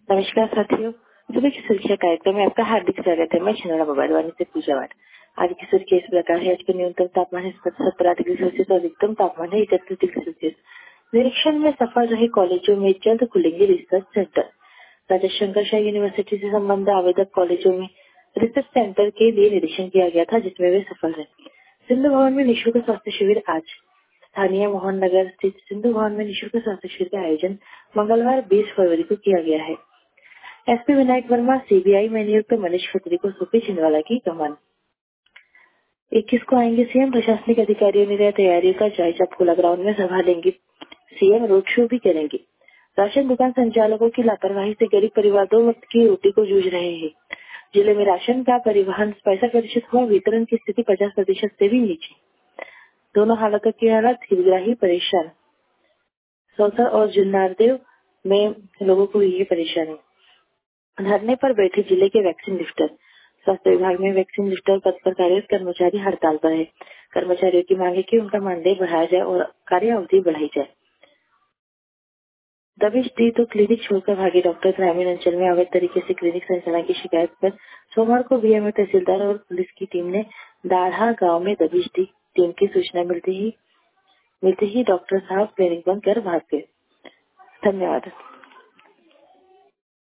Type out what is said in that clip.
नमस्कार साथियों, सुबह की सुर्खियां कार्यक्रम में आपका हार्दिक स्वागत है। मैं छिंदवाड़ा मोबाइल से पूजा वाट। आज की सुर्खी इस प्रकार है। आज का न्यूनतम तापमान है 17 डिग्री सेल्सियस और अधिकतम तापमान है 31 डिग्री सेल्सियस। निरीक्षण में सफल रहे कॉलेजों में जल्द खुलेंगे research centre. Raja Shankarshah university से संबंध आवेदक कॉलेजों में रिसर्च सेंटर के लिए निरीक्षण किया गया था, जिसमें वे सफल रहे। सिंधु भवन में निःशुल्क स्वास्थ्य शिविर आज। स्थानीय मोहन नगर स्थित सिंधु भवन में निःशुल्क स्वास्थ्य शिविर का आयोजन मंगलवार 20 फरवरी को किया गया है। एसपी विनायक वर्मा सीबीआई में नियुक्त मनीष खत्री को सौंपी छिंदवाड़ा की कमान। 21 को आएंगे सीएम। प्रशासनिक अधिकारियों ने लिया तैयारियों का जायजा। फूला ग्राउंड में सभा लेंगे सीएम। रोड शो भी करेंगे। राशन दुकान संचालकों की लापरवाही से गरीब परिवार 2 वक्त की रोटी को जूझ रहे हैं। जिले में राशन का परिवहन 65% हुआ, वितरण की स्थिति 50% से भी नीचे। दोनों हालातों की हालत हितग्राही परेशान। सौसर और जुन्नारदेव में लोगों को ये परेशानी। धरने पर बैठे जिले के वैक्सीन लिफ्टर। स्वास्थ्य विभाग में वैक्सीन लिफ्टर पद पर कार्यरत कर्मचारी हड़ताल पर है। कर्मचारियों की मांग है कि उनका मानदेय बढ़ाया जाए और कार्य अवधि बढ़ाई जाए। दबिश दी तो क्लिनिक छोड़कर भागे डॉक्टर। ग्रामीण अंचल में अवैध तरीके से क्लिनिक संचालन की शिकायत पर सोमवार को बीएमओ तहसीलदार और पुलिस की टीम ने दाढ़ा गांव में दबिश दी। टीम की सूचना मिलते ही डॉक्टर साहब क्लिनिक बंद कर भाग गए। धन्यवाद।